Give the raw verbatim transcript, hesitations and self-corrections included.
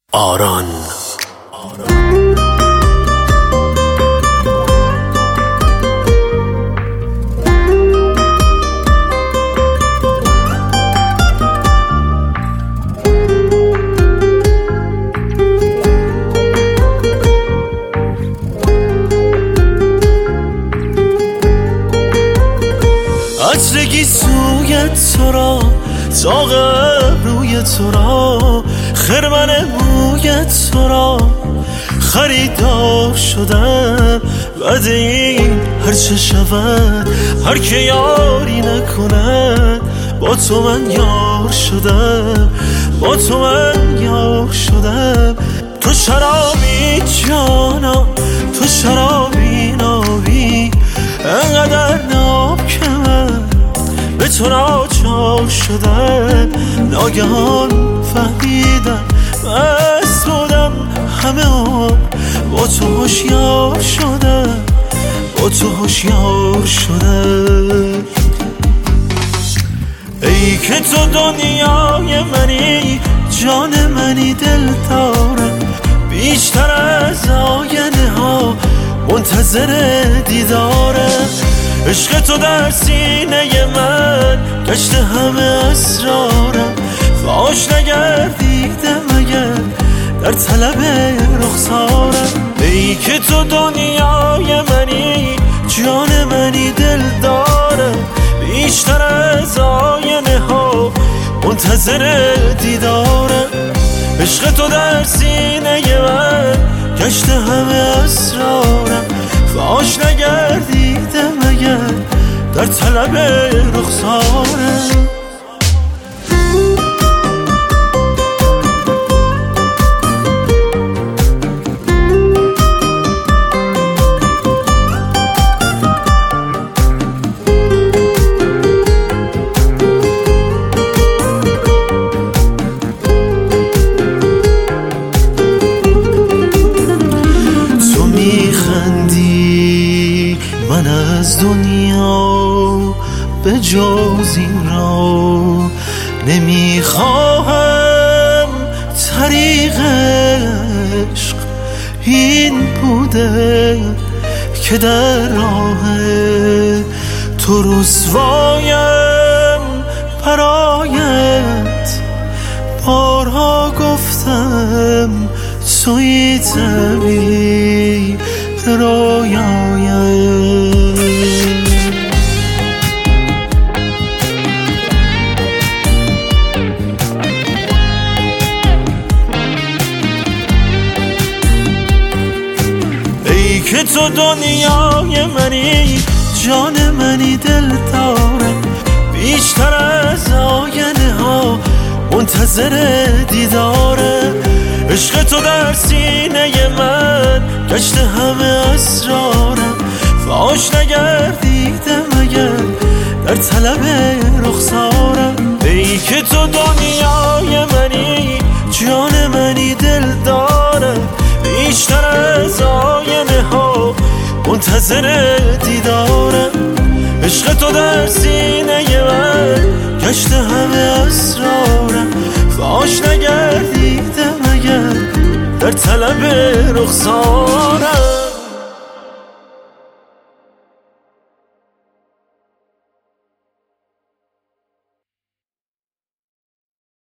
آران عطرگی سویت تو را، زاغ روی تو را، خرمن مویت تو را خریدار شدم. بعد این هرچه شود، هر که یاری نکند، با تو من یار شدم، با تو من یار شدم. تو شرابی جانا، تو شرابی نابی، انقدر ناب که من به تو ناچار شدم. ناگهان فهمیدم مست بودم همه عمر، با تو هوشیار شدم، با تو هوشیار شدم. ای که تو دنیای منی، جان منی، دل دارم بیشتر از آینه ها، منتظر دیدارم. عشق تو در سینه من گشت همه اسرارم، فاش نگردیدم اگر در طلب رخسارم. ای که تو دنیای منی، جان منی، دل دارم بیشتر از آینه ها، منتظر دیدارم. عشق تو در سینه من گشت همه اسرارم، فاش نگردیدم اگر در طلب رخسارم. من از دنیا به جز این را نمیخواهم. طریق عشق این بوده که در راه تو رسوایم. برایت بارها گفتم توی تعبیر رویایم. ای که تو دنیای منی، جان منی، دل دارم بیشتر از آینه ها، منتظر دیدارم. عشق تو در سینه من گشت همه اسرارم، فاش نگردیدم اگر در طلب رخسارم. ای که تو دنیای منی، جان منی، دل دارم بیشتر از آینه ها، منتظر دیدارم. عشق تو در سینه من گشت همه اسرارم، فاش نگردیدم اگر در طلب رخسارم.